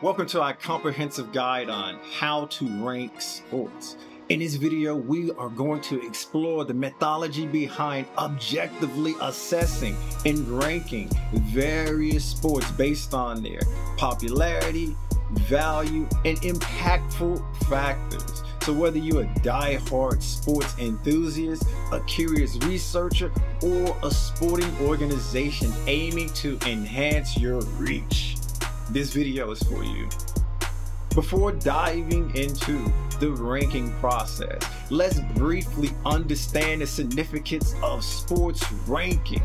Welcome to our comprehensive guide on how to rank sports. In this video, we are going to explore the methodology behind objectively assessing and ranking various sports based on their popularity, value, and impactful factors. So whether you're a die-hard sports enthusiast, a curious researcher, or a sporting organization aiming to enhance your reach, this video is for you. Before diving into the ranking process, let's briefly understand the significance of sports ranking.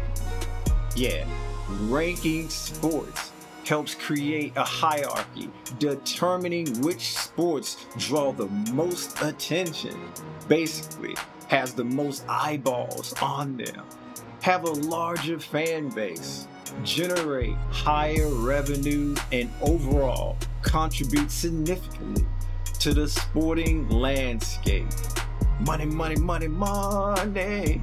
Ranking sports helps create a hierarchy, determining which sports draw the most attention, basically has the most eyeballs on them, have a larger fan base, generate higher revenues, and overall contribute significantly to the sporting landscape. Money, money, money, money,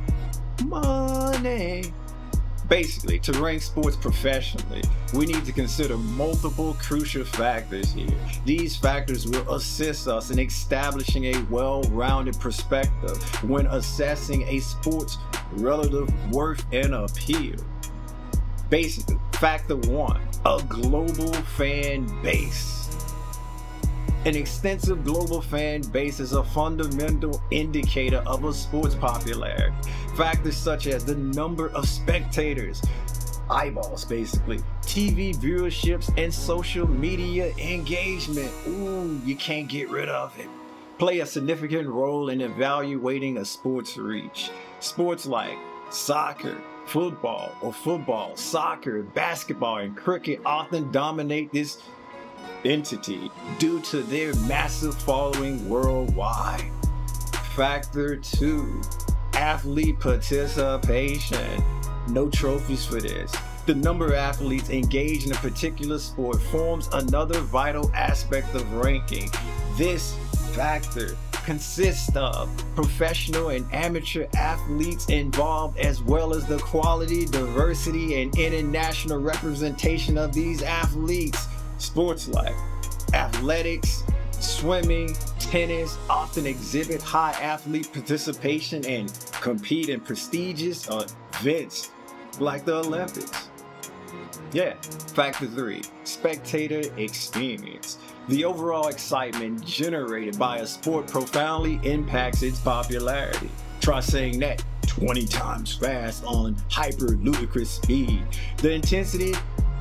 money. Basically, to rank sports professionally, we need to consider multiple crucial factors here. These factors will assist us in establishing a well-rounded perspective when assessing a sport's relative worth and appeal. Basically, factor 1, a global fan base. An extensive global fan base is a fundamental indicator of a sport's popularity. Factors such as the number of spectators, eyeballs basically, TV viewerships, and social media engagement, you can't get rid of it, play a significant role in evaluating a sport's reach. Sports like soccer, football, soccer, basketball, and cricket often dominate this entity due to their massive following worldwide. Factor 2, athlete participation. No trophies for this. The number of athletes engaged in a particular sport forms another vital aspect of ranking. This factor consists of professional and amateur athletes involved, as well as the quality, diversity, and international representation of these athletes. Sports like athletics, swimming, tennis often exhibit high athlete participation and compete in prestigious events like the Olympics. Factor 3, spectator experience. The overall excitement generated by a sport profoundly impacts its popularity. Try saying that 20 times fast on hyper ludicrous speed. The intensity,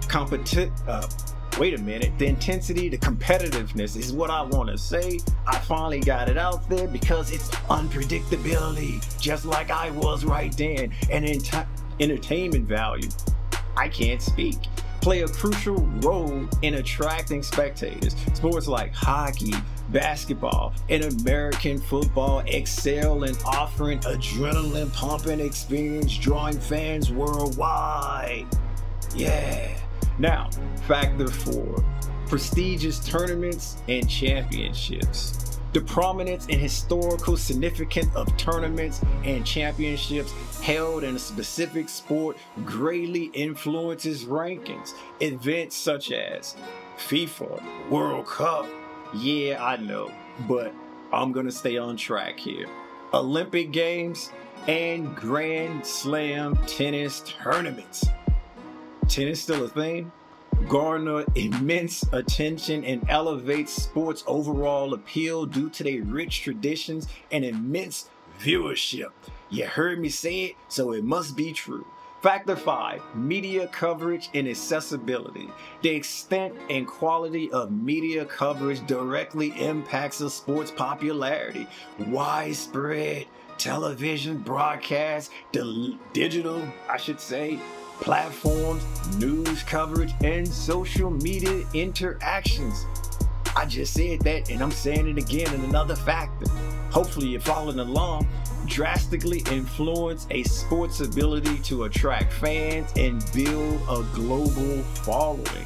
the competitiveness is what I want to say. I finally got it out there because it's unpredictability, just like I was right then. And entertainment value, I can't speak, play a crucial role in attracting spectators. Sports like hockey, basketball, and American football excel in offering adrenaline pumping experience, drawing fans worldwide. Now, factor 4, prestigious tournaments and championships. The prominence and historical significance of tournaments and championships held in a specific sport greatly influences rankings. Events such as FIFA, World Cup, I know, but I'm gonna stay on track here. Olympic Games and Grand Slam tennis tournaments. Tennis still a thing? Garner immense attention and elevates sports' overall appeal due to their rich traditions and immense viewership. You heard me say it, so it must be true. Factor 5, media coverage and accessibility. The extent and quality of media coverage directly impacts a sport's popularity. Widespread television broadcasts, digital, platforms, news coverage, and social media interactions. I just said that and I'm saying it again in another factor. Hopefully you're following along. Drastically influence a sport's ability to attract fans and build a global following.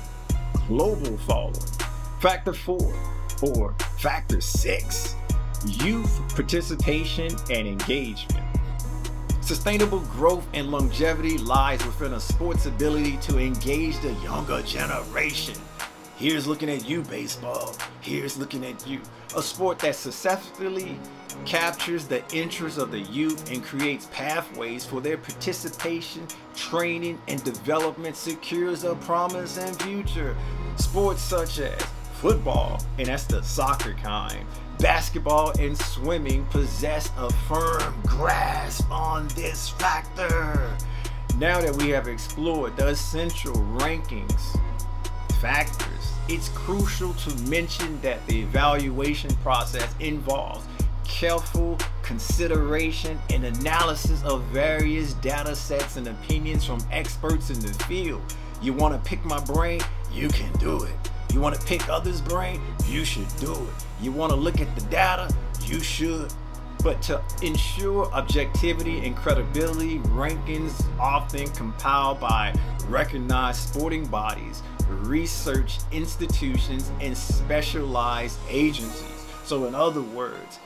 Factor 4, or factor 6, youth participation and engagement. Sustainable growth and longevity lies within a sport's ability to engage the younger generation. Here's looking at you, baseball. Here's looking at you. A sport that successfully captures the interests of the youth and creates pathways for their participation, training, and development secures a promising future. Sports such as football, and that's the soccer kind, basketball, and swimming possess a firm grasp on this factor. Now that we have explored the essential rankings factors, it's crucial to mention that the evaluation process involves careful consideration and analysis of various data sets and opinions from experts in the field. You want to pick my brain? You can do it. You want to pick others' brain? You should do it. You want to look at the data? You should. But to ensure objectivity and credibility, rankings often compiled by recognized sporting bodies, research institutions, and specialized agencies. So in other words,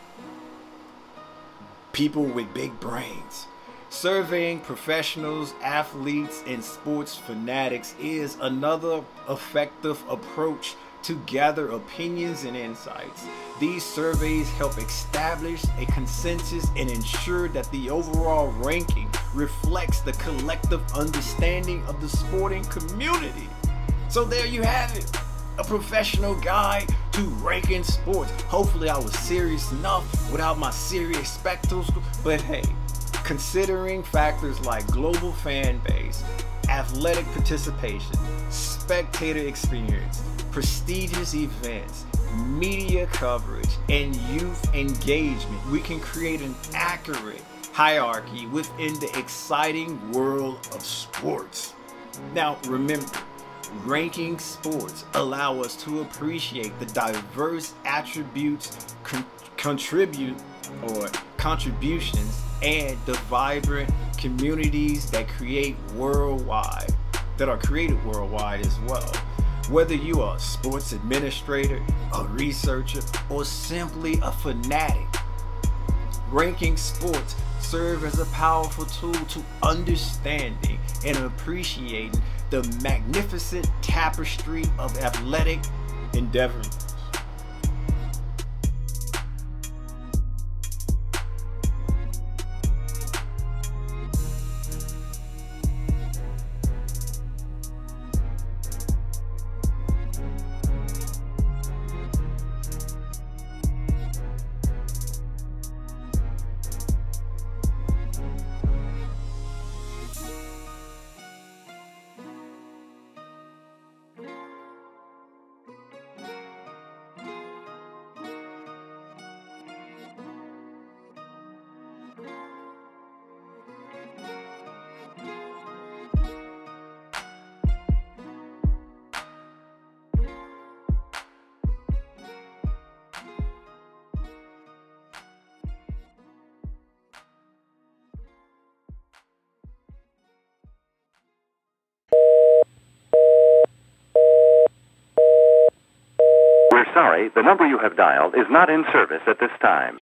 people with big brains. Surveying professionals, athletes, and sports fanatics is another effective approach to gather opinions and insights. These surveys help establish a consensus and ensure that the overall ranking reflects the collective understanding of the sporting community. So there you have it, a professional guide to ranking sports. Hopefully I was serious enough without my serious spectacles, but hey, considering factors like global fan base, athletic participation, spectator experience, prestigious events, media coverage, and youth engagement, we can create an accurate hierarchy within the exciting world of sports. Now remember, ranking sports allow us to appreciate the diverse attributes, contributions, and the vibrant communities that are created worldwide as well. Whether you are a sports administrator, a researcher, or simply a fanatic, ranking sports serve as a powerful tool to understanding and appreciating the magnificent tapestry of athletic endeavors. Sorry, the number you have dialed is not in service at this time.